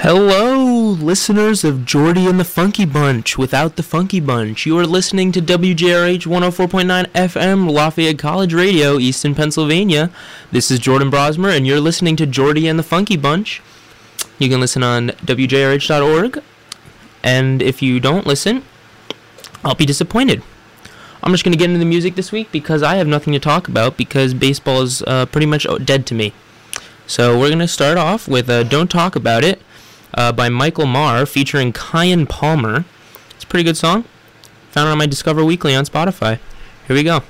Hello, listeners of Jordy and the Funky Bunch. Without the Funky Bunch, you are listening to WJRH 104.9 FM, Lafayette College Radio, Easton, Pennsylvania. This is Jordan Brosmer, and you're listening to Jordy and the Funky Bunch. You can listen on WJRH.org, and if you don't listen, I'll be disappointed. I'm just going to get into the music this week because I have nothing to talk about because baseball is pretty much dead to me. So we're going to start off with Don't Talk About It by Michael Maher featuring Kyan Palmer. It's a pretty good song. Found it on my Discover Weekly on Spotify. Here we go.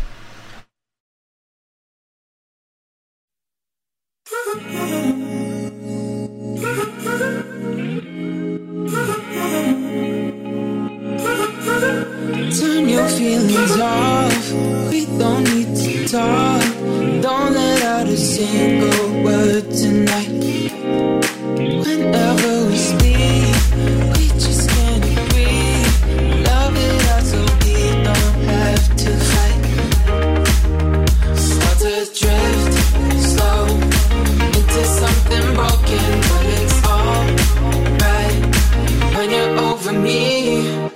Turn your feelings off. We don't need to talk. Don't let out a single word tonight. Whenever we speak, we just can't agree. Love it out so we don't have to fight. Start to drift slow into something broken, but it's alright when you're over me.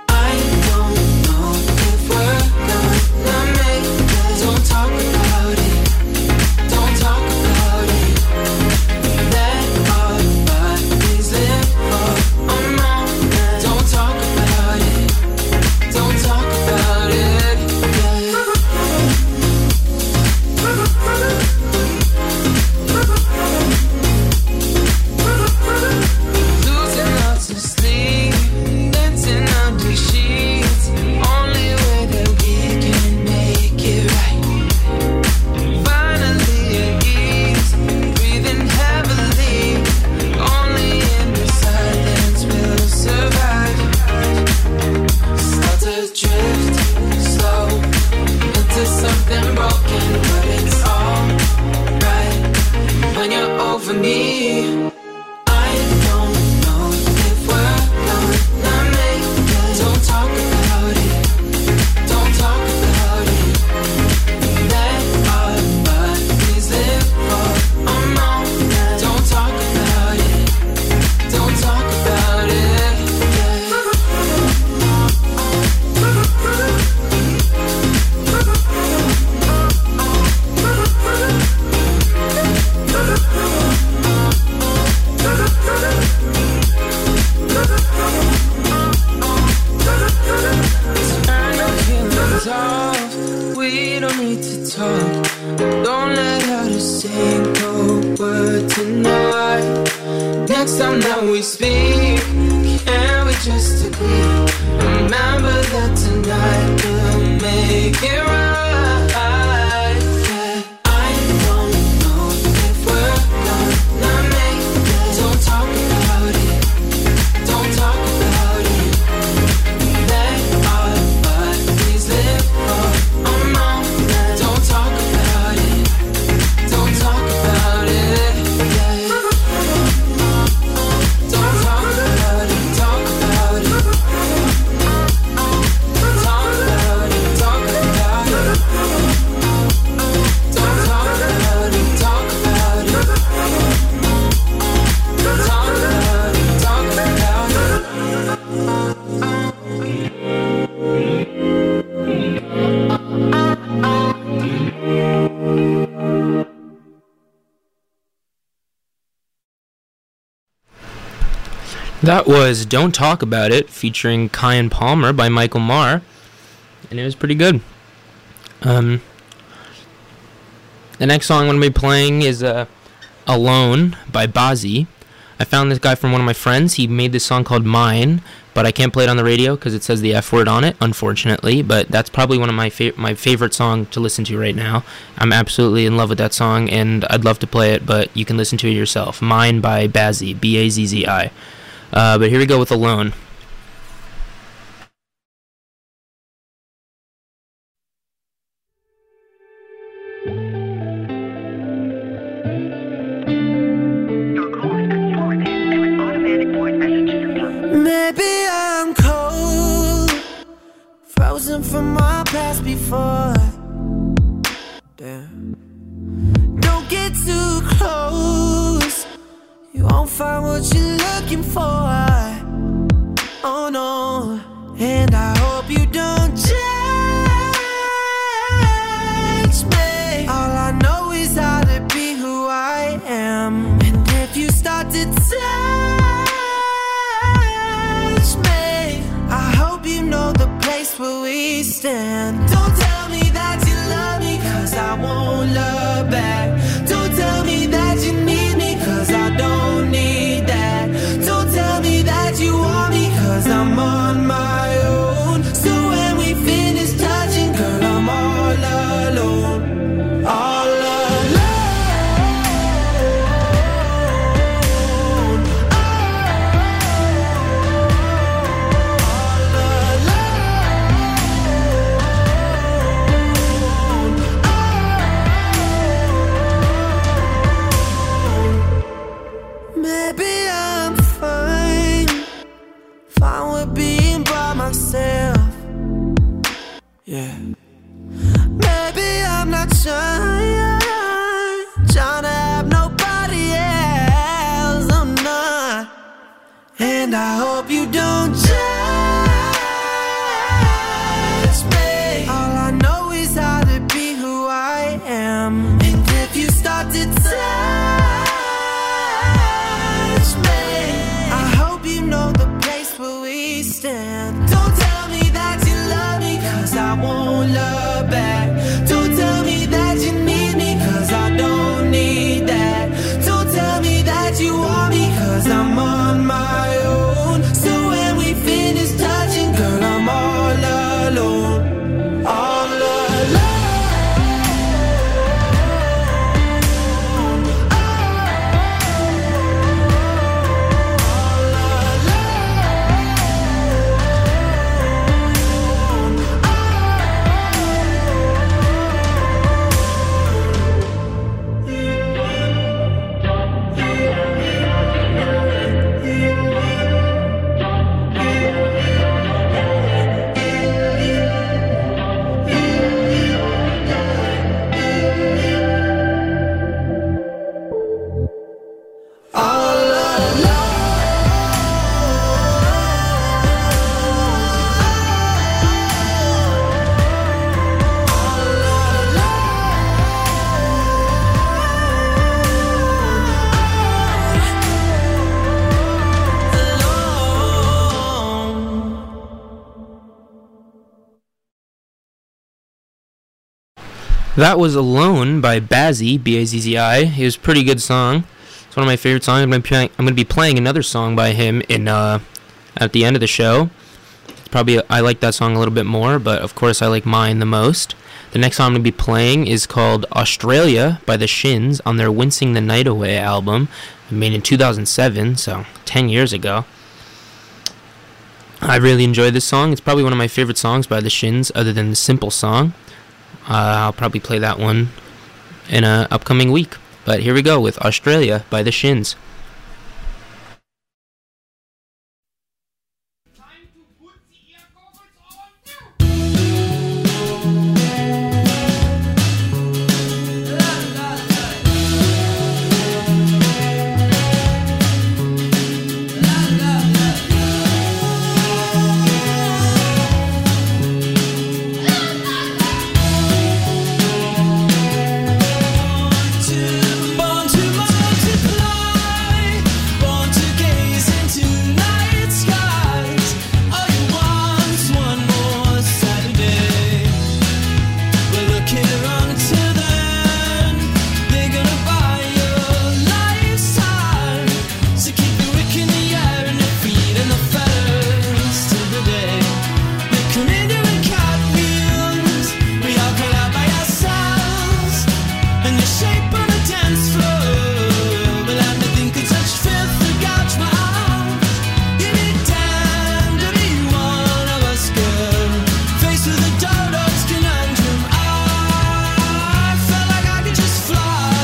That was Don't Talk About It, featuring Kyan Palmer by Michael Maher, and it was pretty good. The next song I'm going to be playing is Alone by Bazzi. I found this guy from one of my friends. He made this song called Mine, but I can't play it on the radio because it says the F word on it, unfortunately, but that's probably one of my favorite song to listen to right now. I'm absolutely in love with that song, and I'd love to play it, but you can listen to it yourself. Mine by Bazzi, B-A-Z-Z-I. But here we go with Alone. Maybe I'm cold, frozen from my past before. Damn. Don't get too close, you won't find what you looking for. Oh no, and I hope you don't judge me. All I know is how to be who I am. And if you start to touch me, I hope you know the place where we stand. Don't tell me that you love me, cause I won't love back. Don't tell me that you need me, cause I don't need that. Don't tell me that you want me, cause I'm on my own. So when we finish touching, girl, I'm all alone. All alone. Maybe I'm fine with being by myself. Yeah. Maybe I'm not trying to have nobody else. I'm not. And I hope you don't judge me. All I know is how to be who I am. And if you start to touch me, I hope you know the place where we stand. Don't tell me that you love me, cause I won't love back. Don't tell me that you need me, cause I don't need that. Don't tell me that you want me, cause I'm on my own. So when we finish touching, girl, I'm all alone. All alone. That was Alone by Bazzi, B-A-Z-Z-I. It was a pretty good song. It's one of my favorite songs. I'm going to be playing another song by him at the end of the show. I like that song a little bit more, but of course I like mine the most. The next song I'm going to be playing is called Australia by the Shins on their Wincing the Night Away album, made in 2007, so 10 years ago. I really enjoyed this song. It's probably one of my favorite songs by the Shins, other than the Simple Song. I'll probably play that one in an upcoming week. But here we go with Australia by the Shins. Born to multiply, born to gaze into night skies. All you want's one more Saturday. We're looking around till then. They're gonna buy your lifetime. So keep your wick in the air and your feet in the feathers till the day they come in doing cartwheels. We all cut out by ourselves, and the shape on the dance floor. But I'm nothing could touch filth or gouge my arms. You need time to be one of us, girl. Faced with a dodo's conundrum, I felt like I could just fly.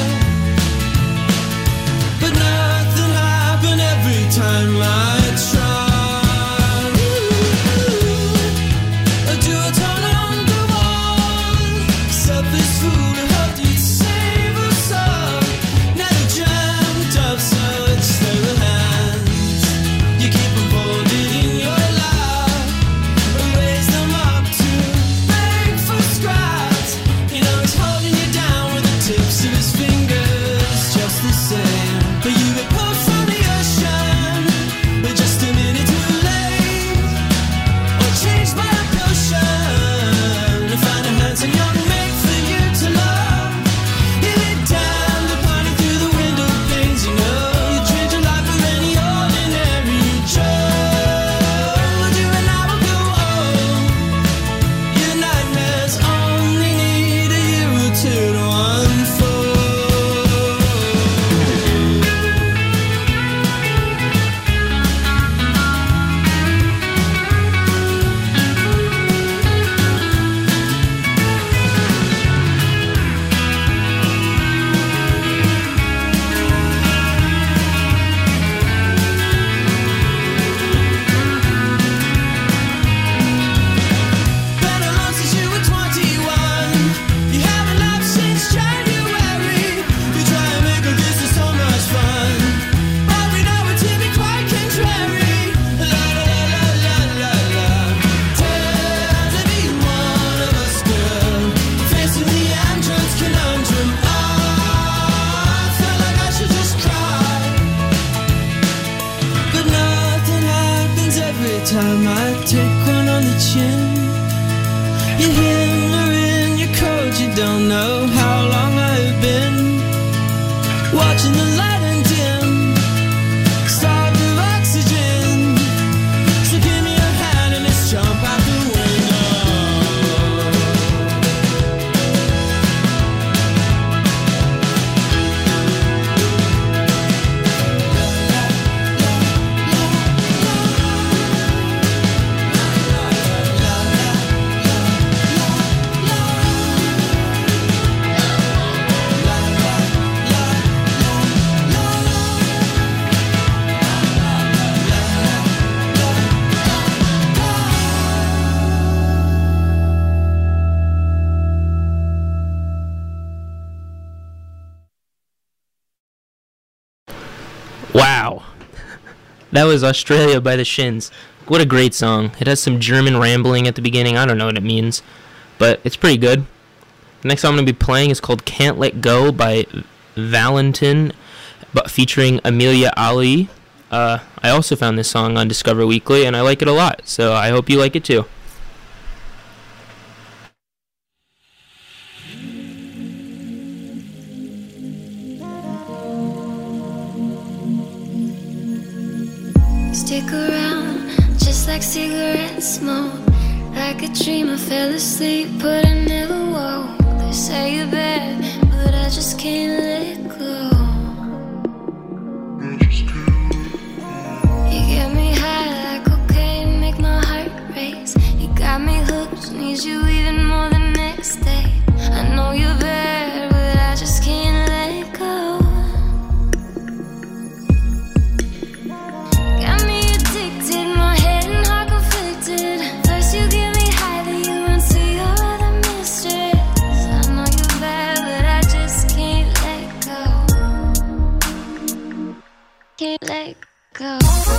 But nothing happened every time I tried. Do a turn on the wall, selfish fool who hoped you'd save us all. Never dreamt of such stable hands. same. But you get pulled from the ocean, but just a minute too late. Or changed by a potion to find a handsome young mate for you to love. You lay down the party through the window panes, you know. You trade your life for any ordinary Joe. You and I will go on. Your nightmares only need a year or two to unfold. Been alone since you were 21. You haven't laughed since January. You try and make a kiss is so much fun, but we know it to be quite contrary. La la la la la la. Tell to be one of us, girl. Facing the android's conundrum. I felt like I should just cry, but nothing happens every time I take one on the chin. You hammer in your coat, you don't know how long I've been watching the light and dim, starved of oxygen. So give me your hand and let's jump out the window. Wow. That was Australia by the Shins. What a great song. It has some German rambling at the beginning. I don't know what it means, but it's pretty good. The next song I'm going to be playing is called Can't Let Go by Valentin, but featuring Amelia Ali. I also found this song on Discover Weekly, and I like it a lot, so I hope you like it too. Stick around, just like cigarette smoke. Like a dream, I fell asleep, but I never woke. They say you're bad, but I just can't let go. You get me high like cocaine, make my heart race. You got me hooked, need you even more the next day. I know you're bad, but I just can't let go. Got me addicted, my head and heart conflicted. First you get me high, then you run to your other mistress. I know you're bad, but I just can't let go. Can't let go.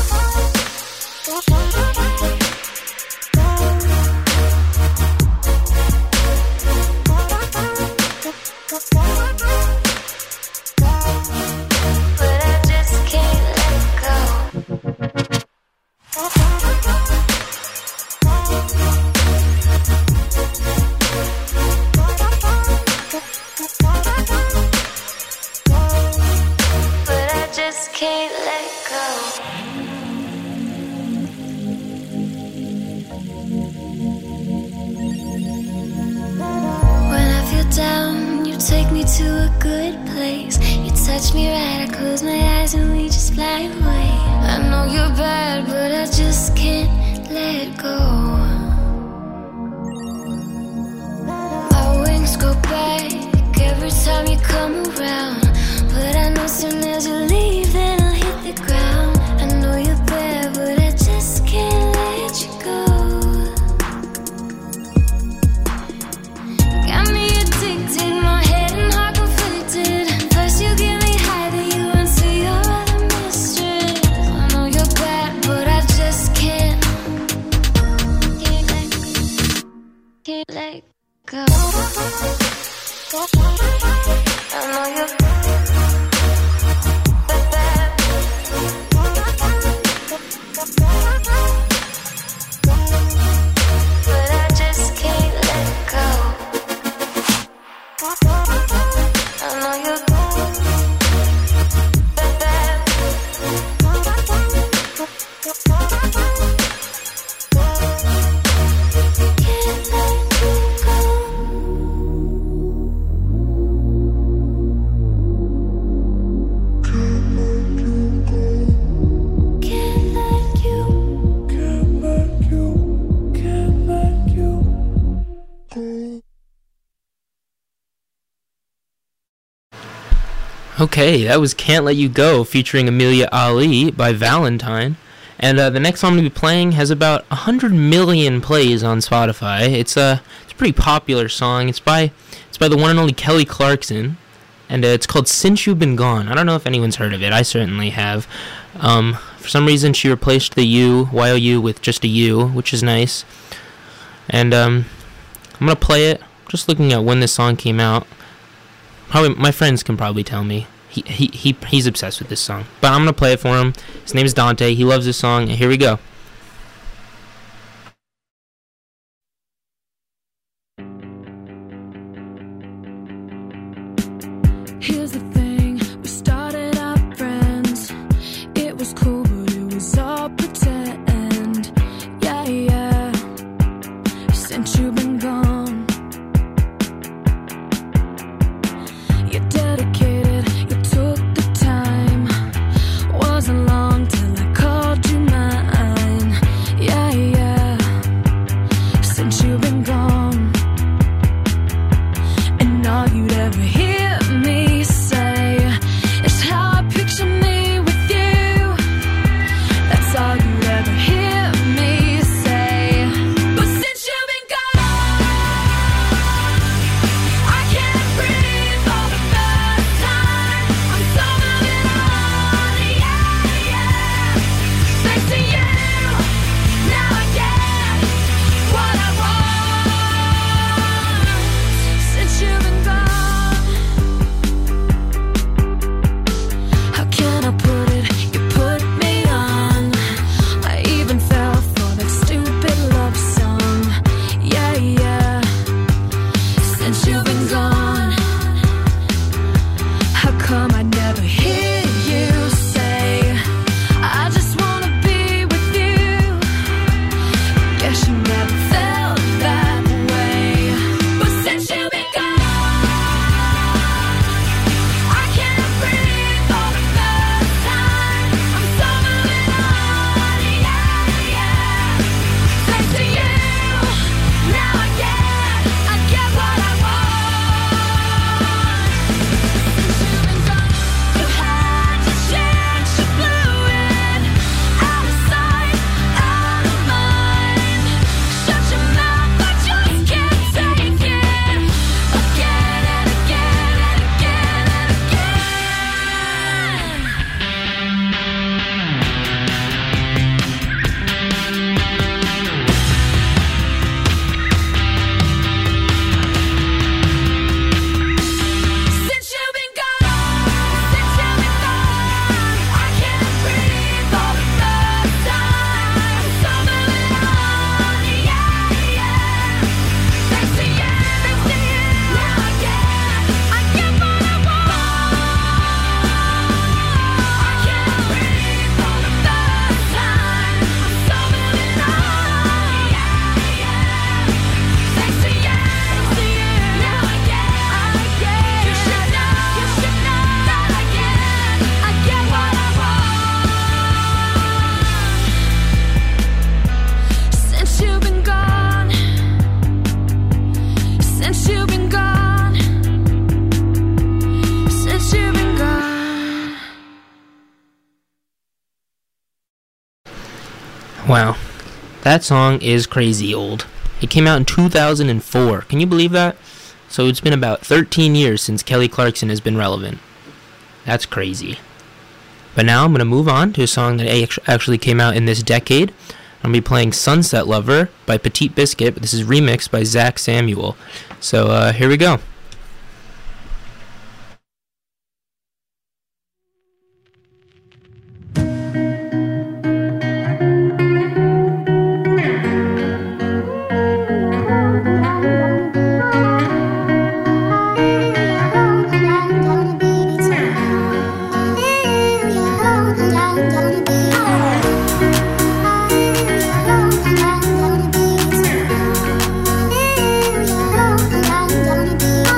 But I just can't let go. But I just can't let go. When I feel down, you take me to a good place. You touch me right, I close my eyes and we just fly away. I know you're bad, but I just can't let go. My wings go back every time you come around, but I know soon as you leave, then I'll hit the ground. I know you're bad, but I just can't let you go. Got me addicted, my head and heart conflicted. First you get me high, then you run to your other mistress. I know you're bad, but I just can't let go. I know Okay, that was Can't Let You Go featuring Amelia Ali by Valentine. And the next song I'm going to be playing has about 100 million plays on Spotify. It's a pretty popular song. It's by the one and only Kelly Clarkson. And it's called Since You've Been Gone. I don't know if anyone's heard of it. I certainly have. For some reason, she replaced the U, Y-O-U, with just a U, which is nice. And I'm going to play it. Just looking at when this song came out. Probably my friends can probably tell me. He's obsessed with this song. But I'm going to play it for him. His name is Dante. He loves this song. And here we go. Here's the thing, we started out friends. It was cool, but it was all pretend. Yeah, yeah. Since you've been gone, you're dedicated, you took the time. Wasn't long till I called you mine. Yeah, yeah. Since you've been gone, and all you'd ever hear me say is how I picture me with you. That's all you'd ever hear me say. But since you've been gone, I can't breathe for the first time. I'm so moving on, yeah, yeah. Thanks to you, now I get what I want. Since you've been gone, how can I put it? You put me on. I even fell for that stupid love song. Yeah, yeah. Since you've been gone, how come I never hear you say I just wanna be with you? Guess you never felt that way. But since you've been gone, I can't breathe for the first time. I'm so moving on, yeah, yeah. Thanks to you, now I get what I want. Since you've been gone, you had your chance, you blew it. Out of sight, out of mind. Shut your mouth, I just can't take it. Again and again and again and again. Since you've been gone, I can't breathe for the first time. I'm so moving on, yeah, yeah. Thanks to you, now I get what I want. I can't breathe for the first time. I'm so moving on, yeah, yeah. Thanks to you, now I get. You should know that I get what I want. Since you've been gone, since you've been gone, since you've been gone. Wow. That song is crazy old. It came out in 2004. Can you believe that? So it's been about 13 years since Kelly Clarkson has been relevant. That's crazy. But now I'm going to move on to a song that actually came out in this decade. I'm going to be playing Sunset Lover by Petite Biscuit, but this is remixed by Zach Samuel. So here we go. Gonna be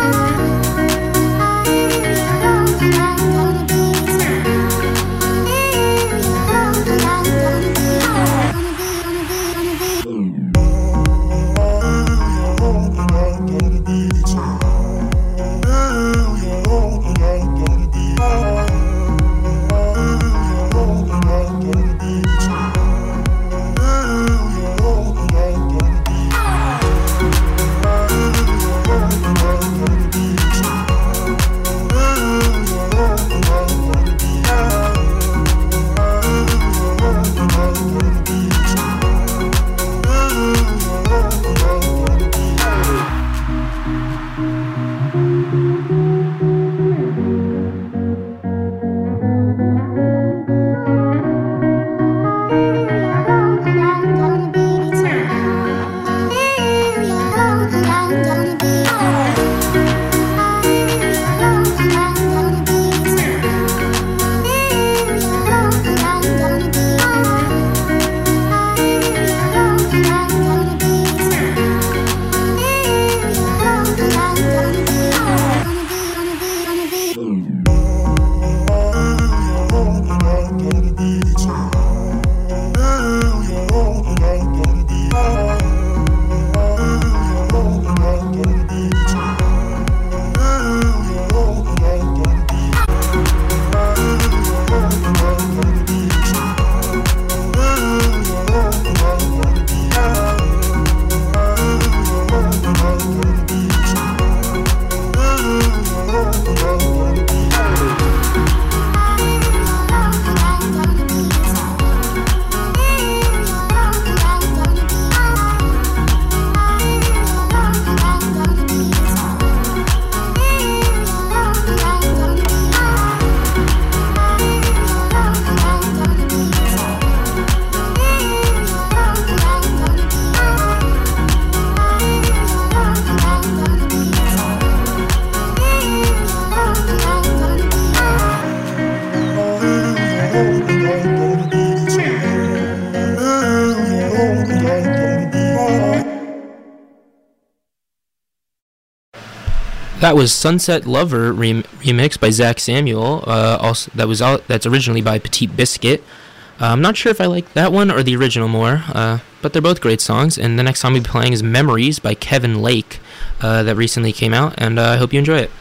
That was Sunset Lover remix by Zach Samuel. That's originally by Petite Biscuit. I'm not sure if I like that one or the original more, but they're both great songs. And the next song we'll be playing is Memories by Kevin Lake, that recently came out, and I hope you enjoy it.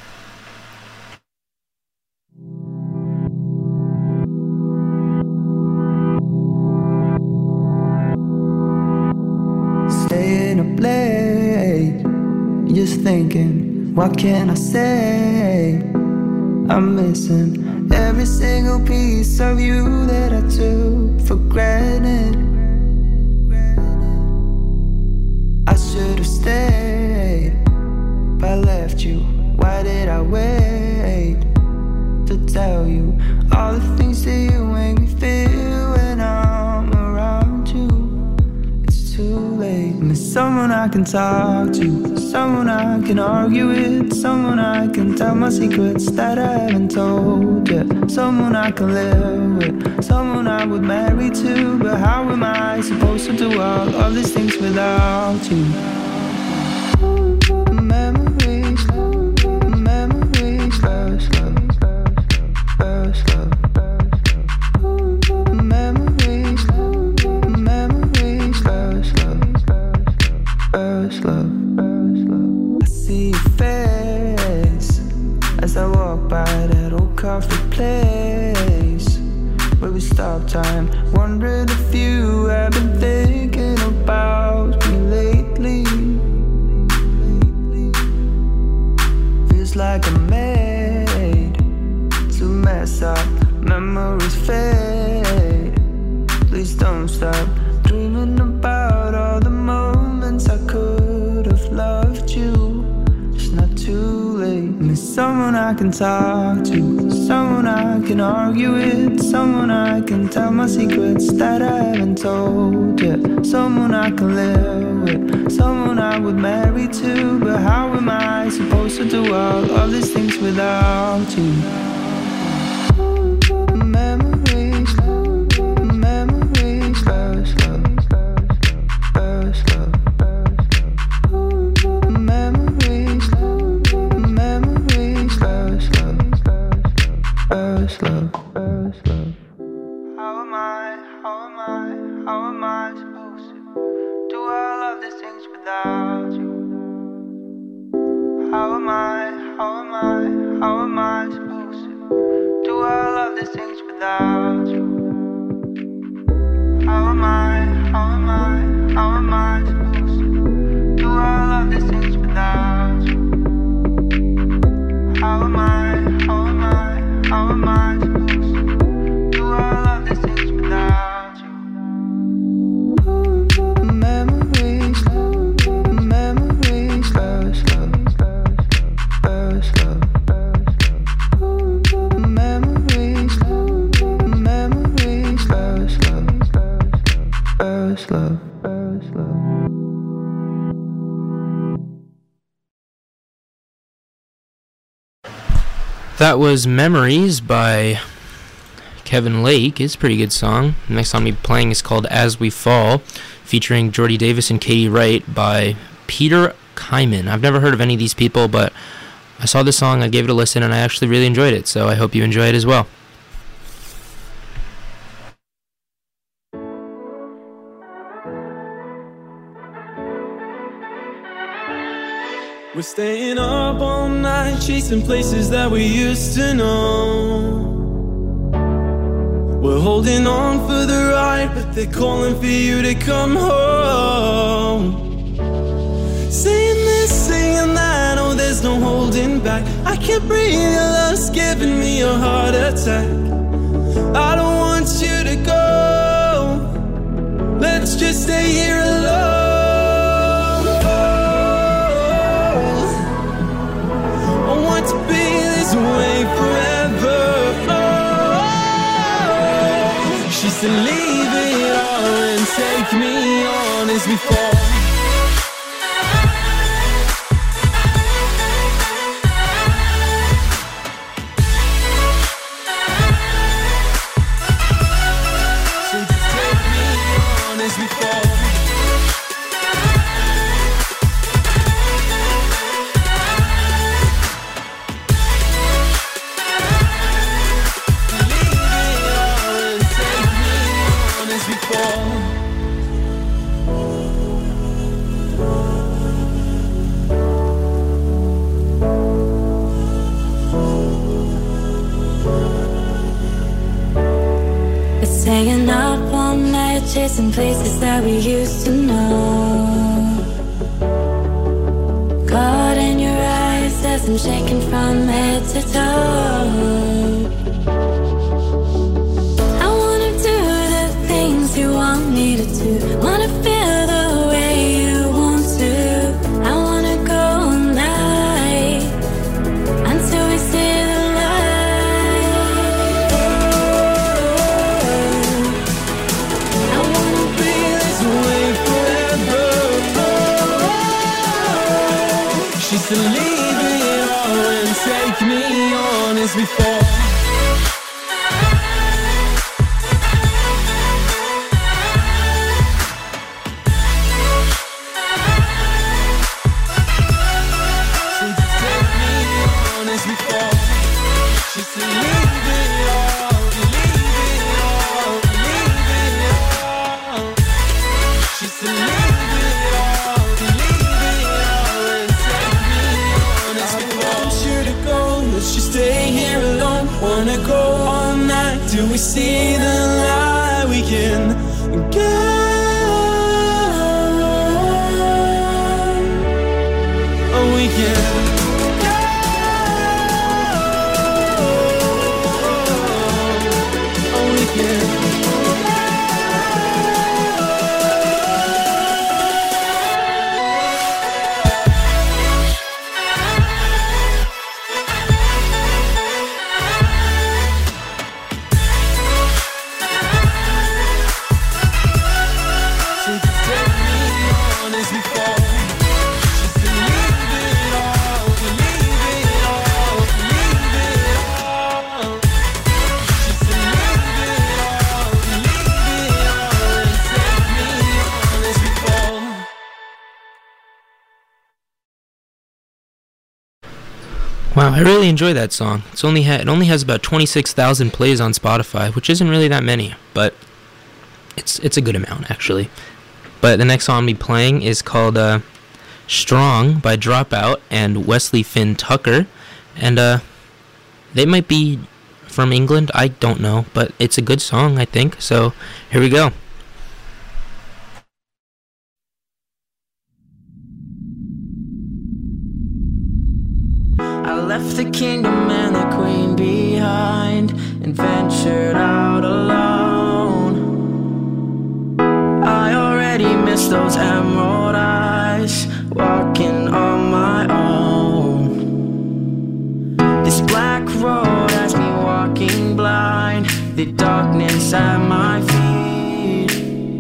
Staying up late, just thinking, what can I say? I'm missing every single piece of you that I took for granted. I should have stayed, but I left you. Why did I wait to tell you all the things that you make me feel when I'm around you? It's too late. Miss someone I can talk to, someone I can argue with, someone I can tell my secrets that I haven't told yet, someone I can live with, someone I would marry to. But how am I supposed to do all of these things without you? Memories, memories, first love, first love. Memories, memories, first love, first love. I see your face as I walk by that old coffee place where we stop time. Wondering if you have been thinking about me lately. Feels like I'm made to mess up. Memories fade. Please don't stop dreaming about all the moments I could have loved you. It's not too late. Miss someone I can talk to, someone I can argue with, someone I can tell my secrets that I haven't told yet, someone I can live with, someone I would marry to. But how am I supposed to do all of these things without you? Memories, memories, first love, first love. Memories, memories, first love, first love, first love. How am I supposed to do all of these things without you? How am I supposed to do all of these things without you? How am I supposed to do all of these things without you? How am I supposed to do all of these things without you? Memories, memories, first love, first love. Memories, memories, first love, first love, first love. That was Memories by Kevin Lake. It's a pretty good song. The next song we'll be playing is called As We Fall, featuring Jordy Davis and Katie Wright by Peter Kyman. I've never heard of any of these people, but I saw this song, I gave it a listen, and I actually really enjoyed it, so I hope you enjoy it as well. We're staying up all night, chasing places that we used to know. We're holding on for the ride, but they're calling for you to come home. Saying this, saying that, oh, there's no holding back. I can't breathe, your love's giving me a heart attack. I don't want you to go, let's just stay here alone. To be this way forever. Oh, she said leave it all and take me on as we fall. So just take me on as we fall. It's staying up all night, chasing places that we used to know. Caught in your eyes as I'm shaking from head to toe. I wanna do the things you want me to do. Wanna feel the way you want to. I wanna go all night until we see the light. I wanna be this way forever. She said leave it all and take me on as before. Till we see the light, we can go. Oh, we can go. Oh, we can. Wow, I really enjoy that song. It only has about 26,000 plays on Spotify, which isn't really that many, but it's a good amount actually. But the next song I'll be playing is called Strong by Dropout and Wesley Finn Tucker, and they might be from England, I don't know, but it's a good song, I think. So here we go. I left the kingdom and the queen behind and ventured out alone. I already miss those emerald eyes, walking on my own. This black road has me walking blind, the darkness at my feet.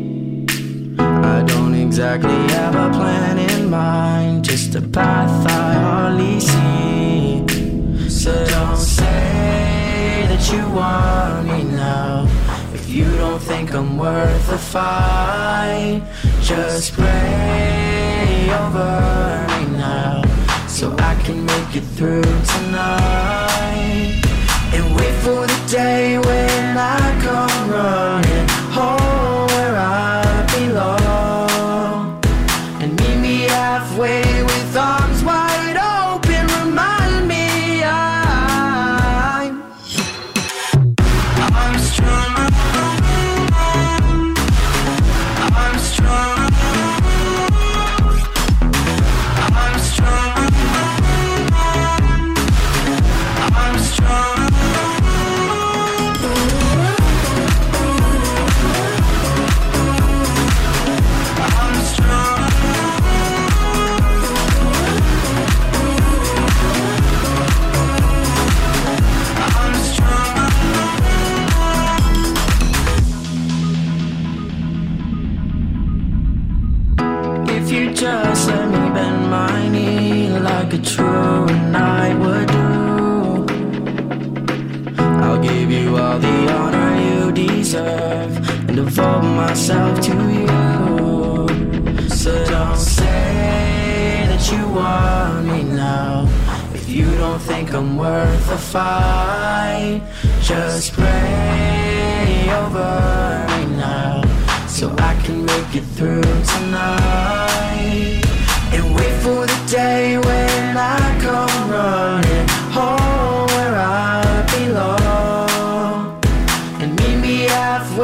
I don't exactly have a plan in mind, just a path I hardly see. So don't say that you want me now if you don't think I'm worth a fight. Just pray over me now so I can make it through tonight. And wait for the day when I come running home where I belong. And meet me halfway with arms wide open. Remind me I'm strong. I'm strong. I'm strong. I'm strong. I'm strong. I'm strong. If you just let me bend my knee like a true knight would do, I'll give you all the honor you deserve and devote myself to you. So don't say that you want me now if you don't think I'm worth a fight. Just pray over me now so I can make it through tonight. And wait for the day when I come running home where I belong. And meet me halfway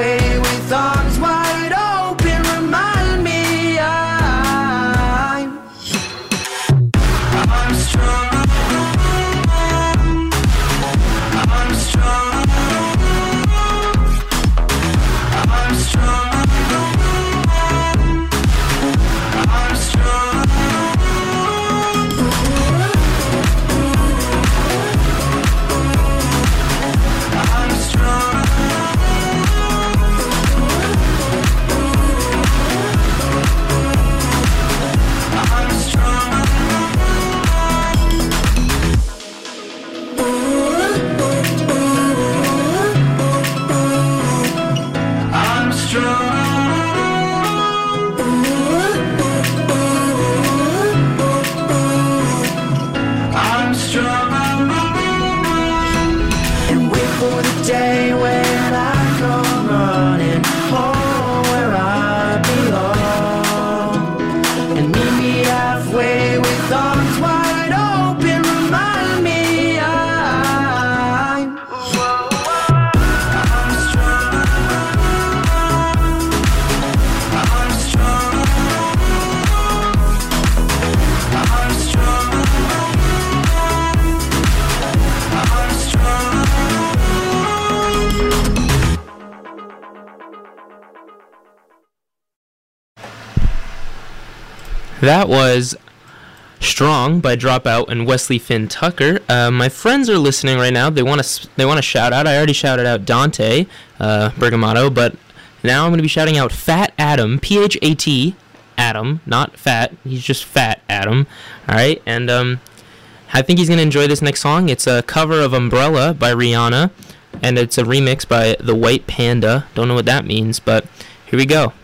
That was Strong by Dropout and Wesley Finn Tucker. My friends are listening right now. They want to shout out. I already shouted out Dante Bergamatto, but now I'm going to be shouting out Fat Adam, P-H-A-T, Adam, not fat. He's just Fat Adam. All right, and I think he's going to enjoy this next song. It's a cover of Umbrella by Rihanna, and it's a remix by The White Panda. Don't know what that means, but here we go.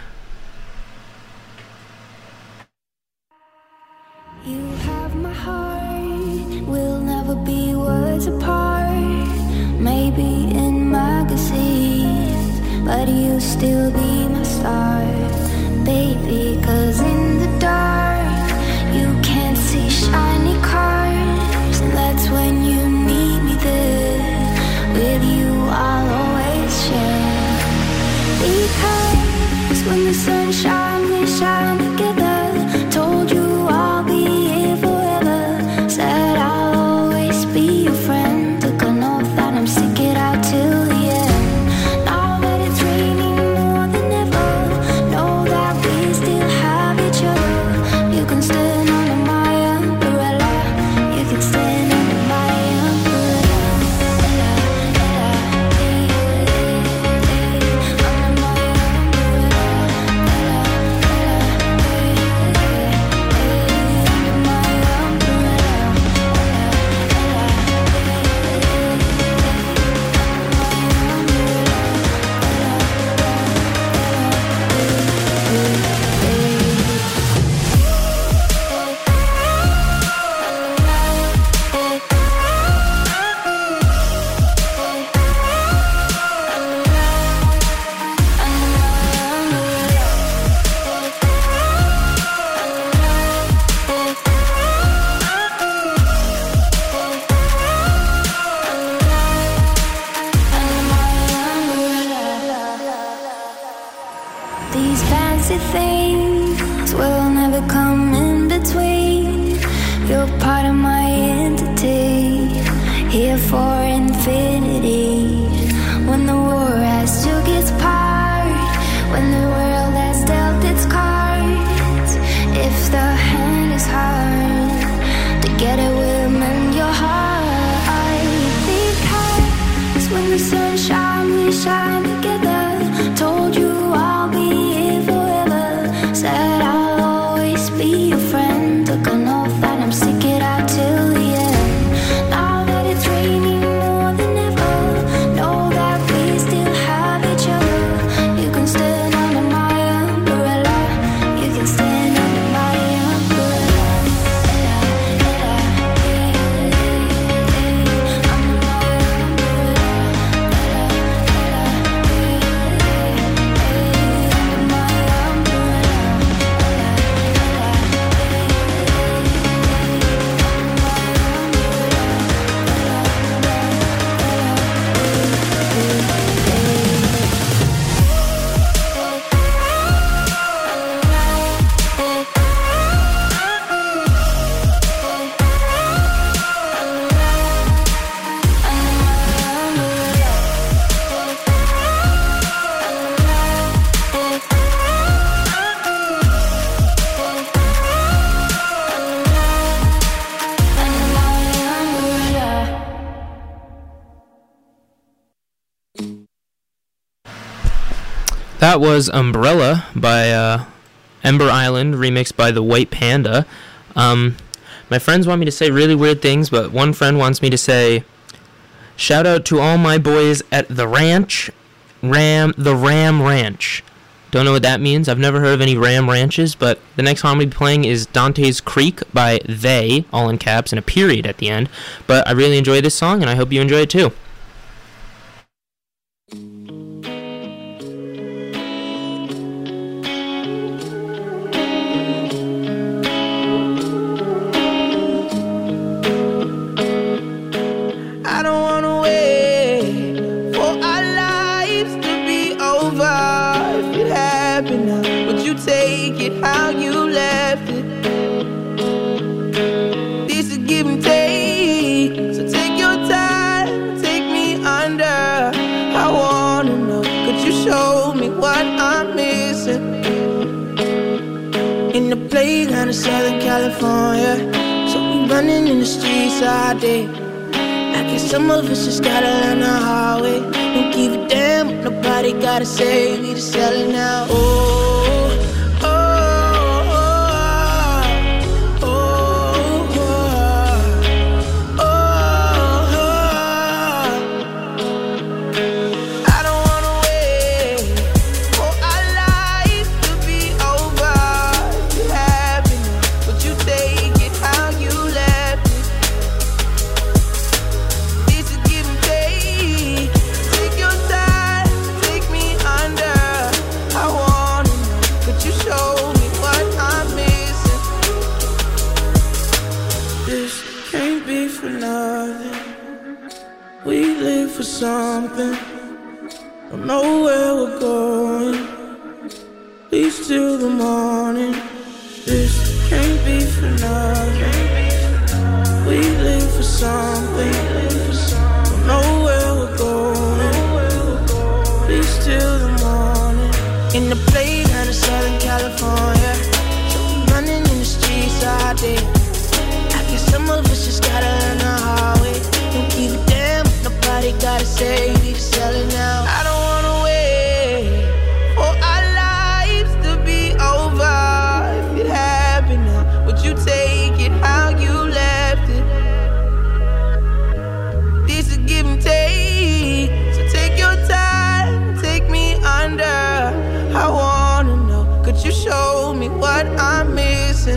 You have my heart, we'll never be worlds apart. Maybe in magazines, but you still be my star, baby. 'Cause in the dark, you can't see shiny cars, and that's when you need me there. With you, I'll always share. Because when the sun shines, we shine together. Told you I'll be here forever. Said I'll always be your friend. Took an oath that I'm stick it out till the end. Now that it's raining more than ever, know that we still have each other. You can stand under my umbrella. You can stand under my umbrella. Under my These fancy things will never come in between. You're part of my entity, here for infinity. When the war has took its part, when the world has dealt its cards, if the hand is hard, together we'll mend your heart. Because when the sun shines, we shine together. Told you I'll be here forever. Said I'll always be your friend. Took an oath that I'm stick it out till the end. Now that it's raining more than ever, know that we still have each other. You can stand under my umbrella. You can stand under my umbrella. Under my That was Umbrella by Ember Island, remixed by The White Panda. My friends want me to say really weird things, but one friend wants me to say, shout out to all my boys at the ranch, the Ram Ranch. Don't know what that means. I've never heard of any Ram Ranches, but the next song I'm going to be playing is Dante's Creek by They, all in caps, and a period at the end. But I really enjoy this song, and I hope you enjoy it too. I don't wanna wait for our lives to be over. If it happened now, would you take it how you left it? This is give and take, so take your time, take me under. I wanna know, could you show me what I'm missing? In the playground of Southern California. So we running in the streets all day. I guess some of us just gotta learn the hard way. Don't give a damn what nobody gotta say. We just sell it now. Oh, oh, oh, oh, oh, oh. I don't wanna wait for our life to be over. You happy now, but you take it how you left it. This is give and take. Take your time, take me under. I wanna know, could you show me what I'm missing? This can't be for nothing. We live for something. Don't know where we're going. At least till the morning. This can't be for nothing. We live for something. Don't know where we're going. At least till the morning. In the playground of Southern California. So we running in the streets all day. I guess some of us just gotta learn the hard way. Don't give a damn what nobody gotta say. We just sell it now. I don't wanna wait for our lives to be over. If it happened now, would you take it how you left it? This is give and take. So take your time, take me under. I wanna know, could you show me what I'm missing?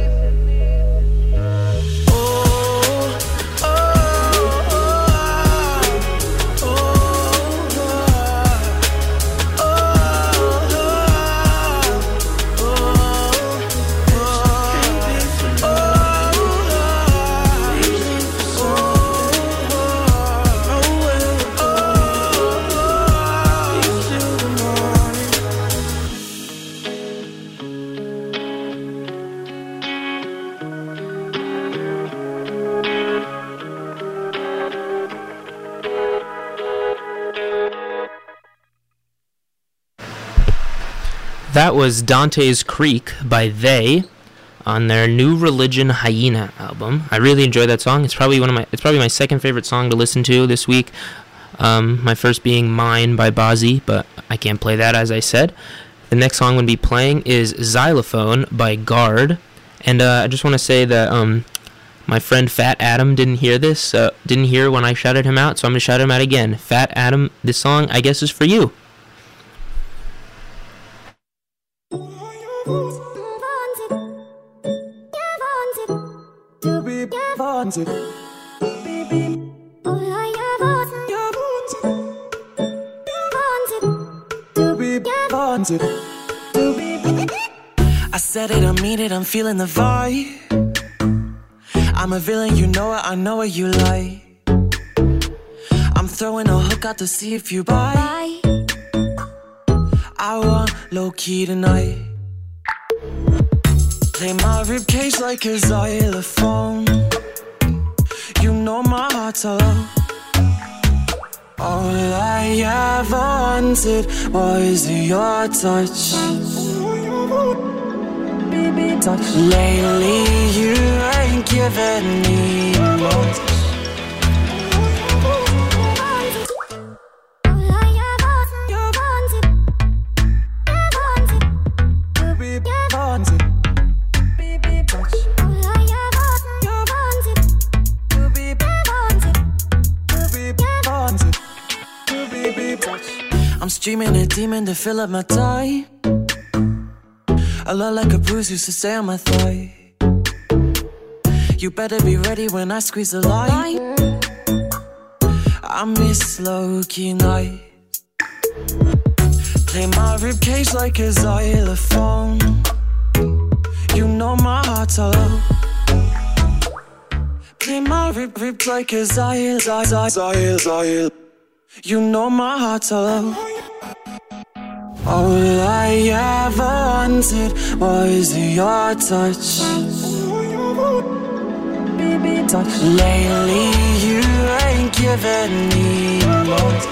That was Dante's Creek by They on their New Religion Hyena album. I really enjoyed that song. It's probably my second favorite song to listen to this week. My first being Mine by Bazzi, but I can't play that, as I said. The next song I'm going to be playing is Xylophone by Guard. And I just want to say that my friend Fat Adam didn't hear when I shouted him out, so I'm going to shout him out again. Fat Adam, this song, I guess, is for you. I said it, I mean it, I'm feeling the vibe. I'm a villain, you know it, I know what you like. I'm throwing a hook out to see if you bite. I want low-key tonight. Play my ribcage like a xylophone. You know my heart's alone. All I ever wanted was your touch. Lately you ain't giving me much. I'm streaming a demon to fill up my time. A lot like a bruise used to stay on my thigh. You better be ready when I squeeze the line. I miss low-key night. Play my ribcage like a xylophone. You know my heart's alone. Play my rib like a xylophone. You know my heart's alone. All I ever wanted was your touch. Lately you ain't giving me much.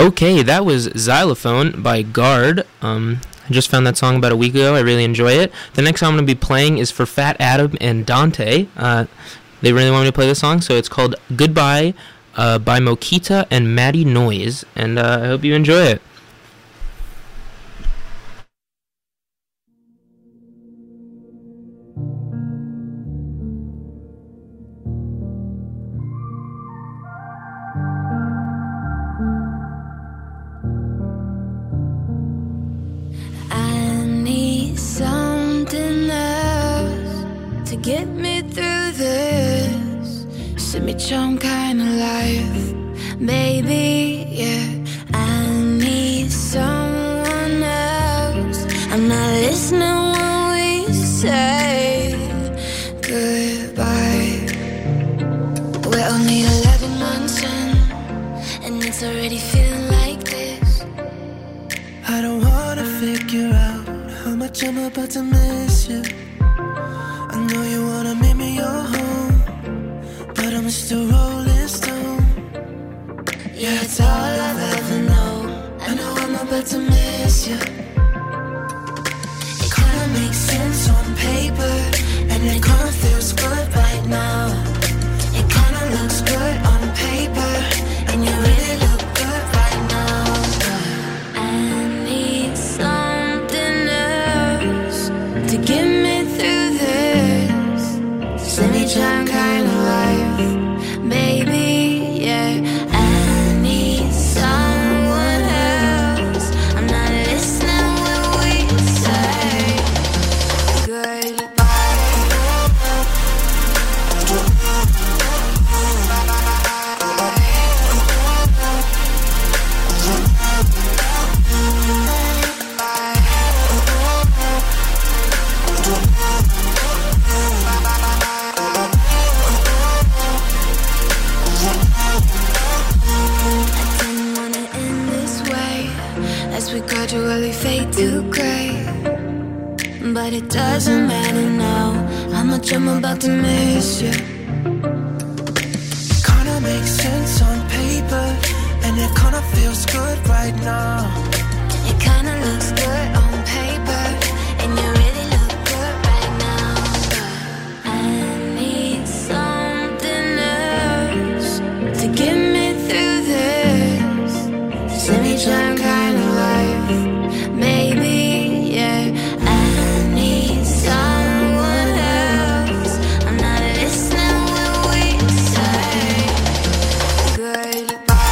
Okay, that was Xylophone by Guard. I just found that song about a week ago. I really enjoy it. The next song I'm going to be playing is for Fat Adam and Dante. They really want me to play this song, so it's called Goodbye by Mokita and Maddie Noise, and I hope you enjoy it. I need something else to get me through this semi-charm kind of life, baby, yeah. I need someone else. I'm not listening when we say goodbye. We're only 11 months in, and it's already feeling like this. I don't wanna figure out how much I'm about to miss you. I know you wanna meet me your home, but I'm still Rolling Stone. Yeah, it's all I've ever known. I know I'm about to miss you. It kinda makes sense on paper, and it kinda feels good right now. It kinda looks good on paper, and you really look good right now. I need something else to get me through this semi-charm kind of life, baby, yeah. I need someone else. I'm not listening when we say goodbye. I didn't wanna end this way, as we gradually fade to gray. But it doesn't matter now how much I'm about to miss you. Kinda makes sense on paper, and it kinda feels good right now. It kinda looks good on paper, and you really look good right now. But I need something else to get me through this semi-charm kind of life, baby, yeah. I need someone else. I'm not listening when we say goodbye.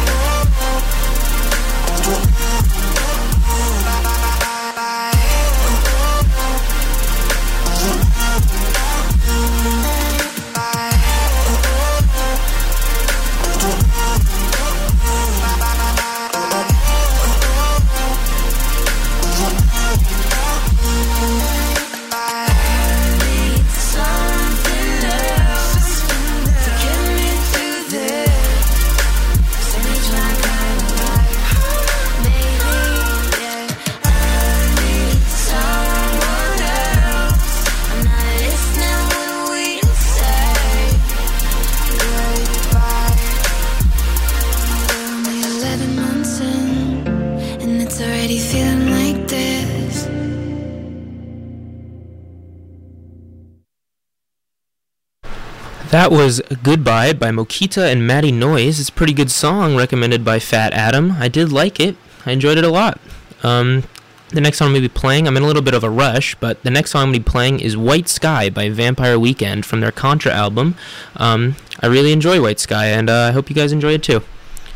That was Goodbye by Mokita and Maddie Noise. It's a pretty good song recommended by Fat Adam. I did like it. I enjoyed it a lot. The next song I'm going to be playing, I'm in a little bit of a rush, but the next song I'm going to be playing is White Sky by Vampire Weekend from their Contra album. I really enjoy White Sky, and I hope you guys enjoy it too.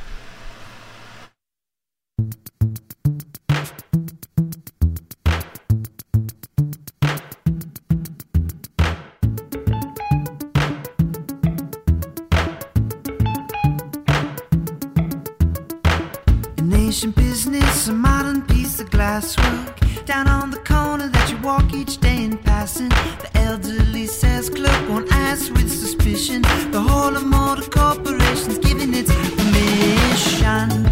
Ancient business, a modern piece of glasswork. Down on the corner that you walk each day in passing. The elderly says clerk won't ask with suspicion. The whole of motor corporation's giving its permission.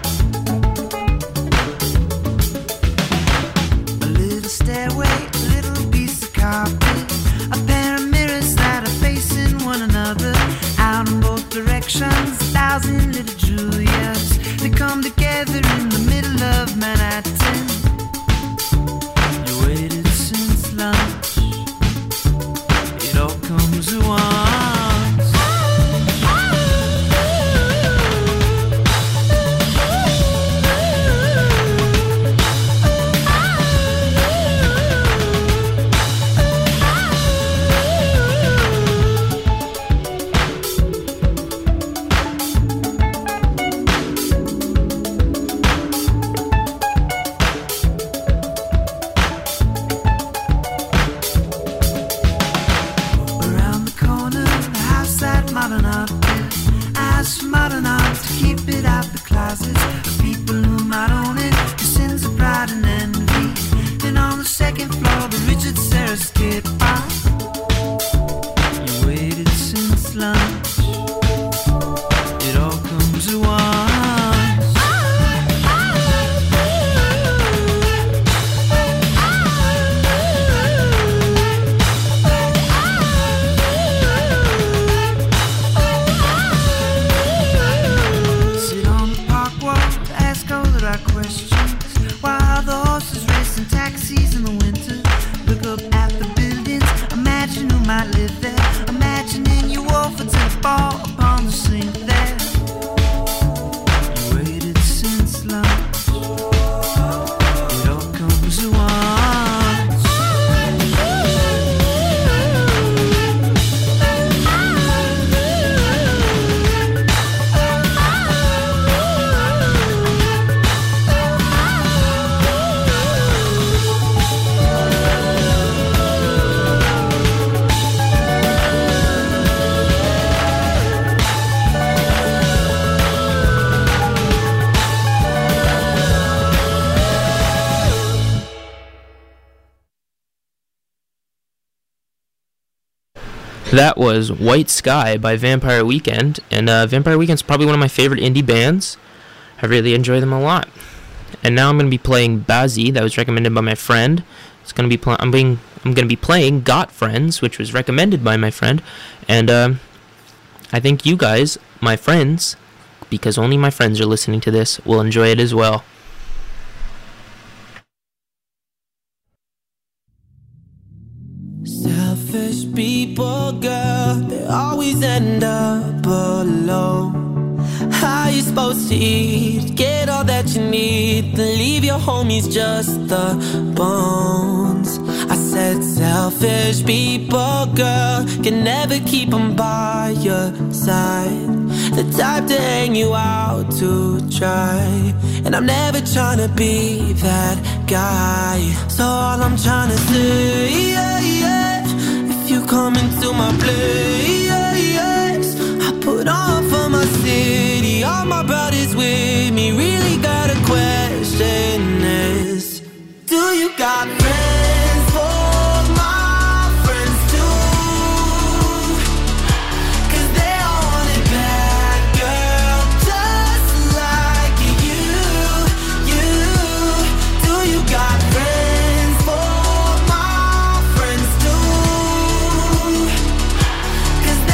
A little stairway, a little reflections, 1,000 little Julias. They come together in the middle of Manhattan. You waited since lunch. It all comes at once. Around the corner, the house that modern art built. Ask for modern art to keep it out the closets of people who might own it. The sins of pride and envy. Then on the second floor, the Richard Serra skip bar. You waited since lunch. It all comes at once. Sit on the park wall to ask all the right questions. While the horses race in taxis in the winter. Look up at the buildings, imagine who might live there. Imagining you offered to fall upon the sink there. You waited since lunch. It all comes at once. That was White Sky by Vampire Weekend, and Vampire Weekend's probably one of my favorite indie bands. I really enjoy them a lot. And now I'm going to be playing Bazzi, that was recommended by my friend. It's going to be I'm going to be playing Got Friends, which was recommended by my friend, and I think you guys, my friends, because only my friends are listening to this, will enjoy it as well. Selfish people, girl, they always end up alone. How you supposed to eat, get all that you need, then leave your homies just the bones? I said selfish people, girl, can never keep them by your side. The type to hang you out to dry, and I'm never trying to be that guy. So all I'm trying to say, if you come into my place, I put on for my city. All my brothers with me. Really got a question is, do you got friends for my friends too? 'Cause they all want it bad, girl, just like you. Do you got friends for my friends too? 'Cause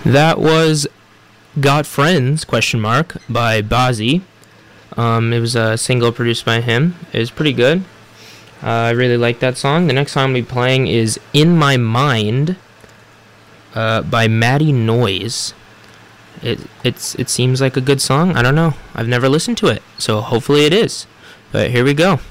That was Got Friends, question mark, by Bazzi. It was a single produced by him. It was pretty good. I really like that song. The next song I'll be playing is In My Mind by Maddie Noise. It seems like a good song. I don't know. I've never listened to it, so hopefully it is. But here we go.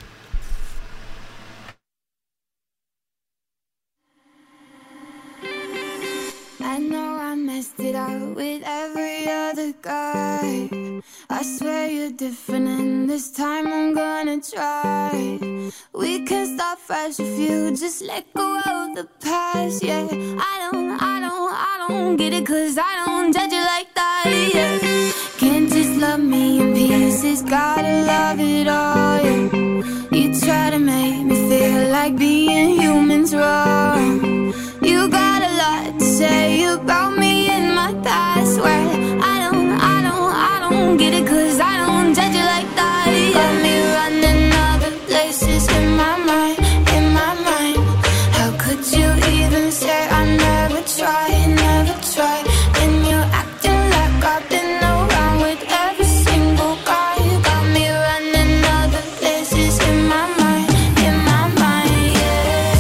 I know I messed it up with every other guy. I swear you're different, and this time I'm gonna try. We can start fresh if you just let go of the past. Yeah, I don't get it, 'cause I don't judge you like that. Yeah, can't just love me in pieces, gotta love it all. Yeah, you try to make me feel like being human's wrong. You got a lot to say about me in my past. Where I don't get it, 'cause I don't judge you like that. Got me running other places in my mind, in my mind. How could you even say I never tried, never tried? And you're acting like I've been around with every single guy. You got me running other places in my mind, in my mind, yeah.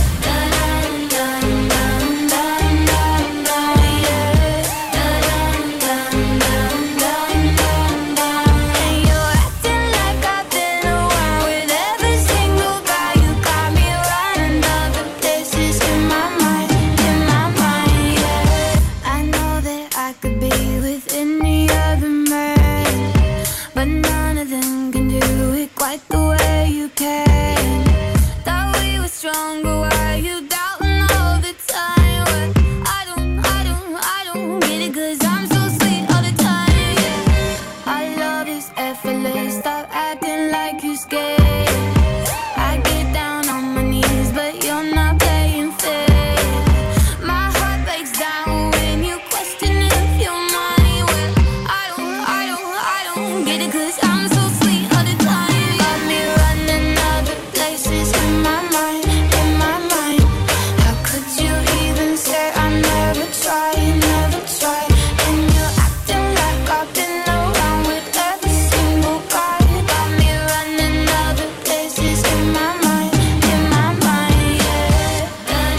And you're acting like I've been around with every single guy. You got me running other places in my mind, yeah. I know that I could be with any other man, but none of them can do it quite the way you can. Thought we were stronger, why you doubting all the time? Well, I don't get it, 'cause I'm so sweet all the time, yeah. Our love is effortless, stop acting like you're scared. I get down on my knees, but you're not playing fair. My heart breaks down when you question if you're mine. Well, I don't get it, 'cause I'm so sweet all the time. Got me running other places in my mind, in my mind. How could you even say I never tried, never tried? And you're acting like I've been around with every single guy. Got me running other places in my mind, yeah.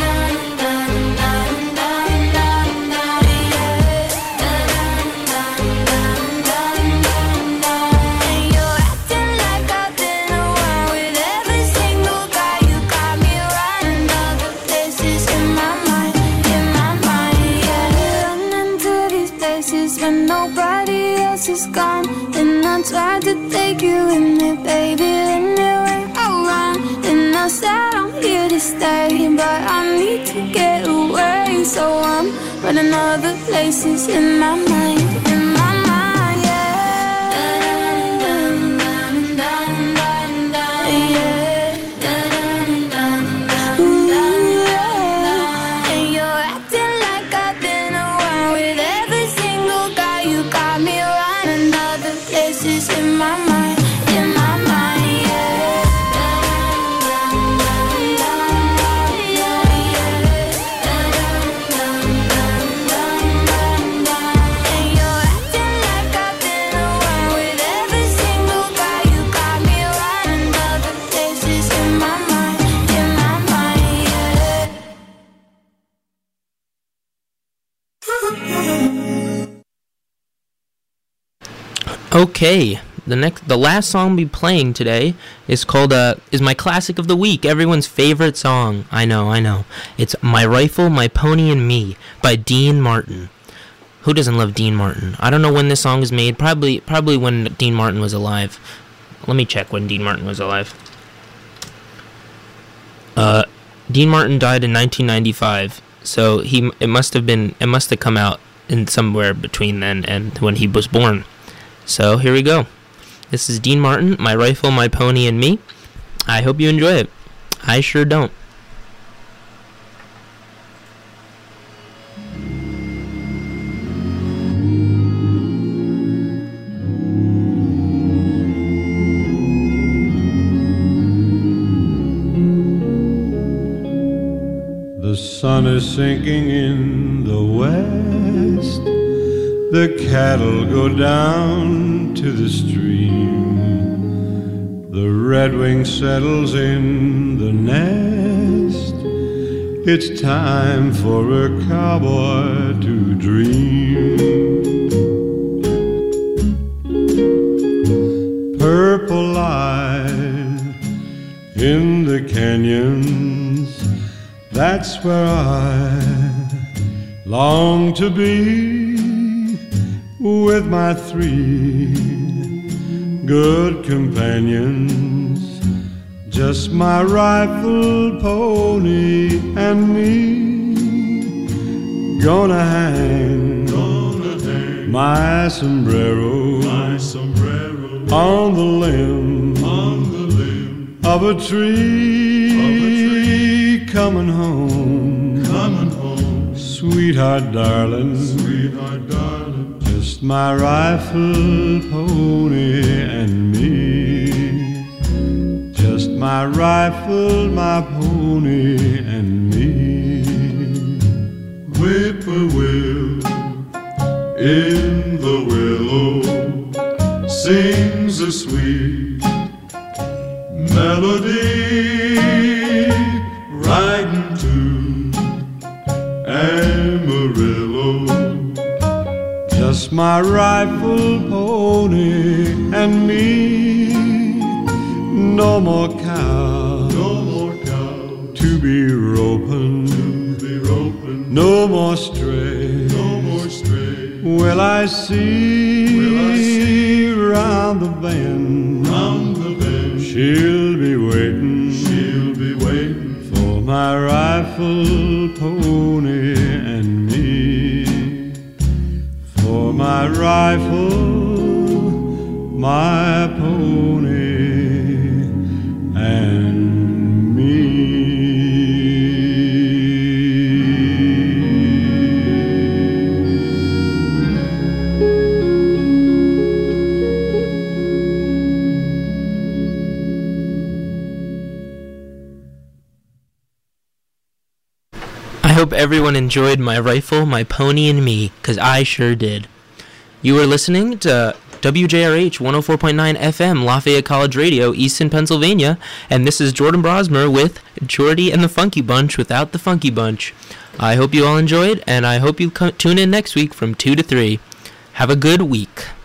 And you're acting like I've been around with every single guy. You got me running other places in my mind, yeah. Running to these places when nobody else is gone. And I tried to take you in there, baby, and it went all wrong. And I said I'm here to stay, but I need to get away. So I'm running other places in my mind, yeah. Ooh, yeah. And you're acting like I've been around with every single guy. You got me running other places in my mind, yeah. And you're acting like I've been around with every single guy. You got me running other places in my mind, yeah. Okay, the last song I'll be playing today is called is my classic of the week, everyone's favorite song. I know. It's My Rifle, My Pony and Me by Dean Martin. Who doesn't love Dean Martin? I don't know when this song was made. Probably when Dean Martin was alive. Let me check when Dean Martin was alive. Dean Martin died in 1995, so it must have come out in somewhere between then and when he was born. So here we go. This is Dean Martin, My Rifle, My Pony and Me. I hope you enjoy it. I sure don't. The sun is sinking in the west. The cattle go down to the stream. The redwing settles in the nest. It's time for a cowboy to dream. Purple light in the canyons, that's where I long to be, with my three good companions, just my rifle, pony, and me. Gonna hang my sombrero on the limb of a tree. Coming home, sweetheart, darling, just my rifle, pony, and me. Just my rifle, my pony, and me. Whippoorwill in the willow sings a sweet melody, right into Amarillo. Just my rifle, pony, and me. No more cow, to be roping, no more stray, will I see round the bend. She'll be waiting for my rifle, pony, and me. For my rifle, my pony, and I hope everyone enjoyed My Rifle, My Pony, and Me, because I sure did. You are listening to WJRH 104.9 FM, Lafayette College Radio, Easton, Pennsylvania, and this is Jordan Brosmer with Jordy and the Funky Bunch without the Funky Bunch. I hope you all enjoyed, and I hope you tune in next week from 2 to 3. Have a good week.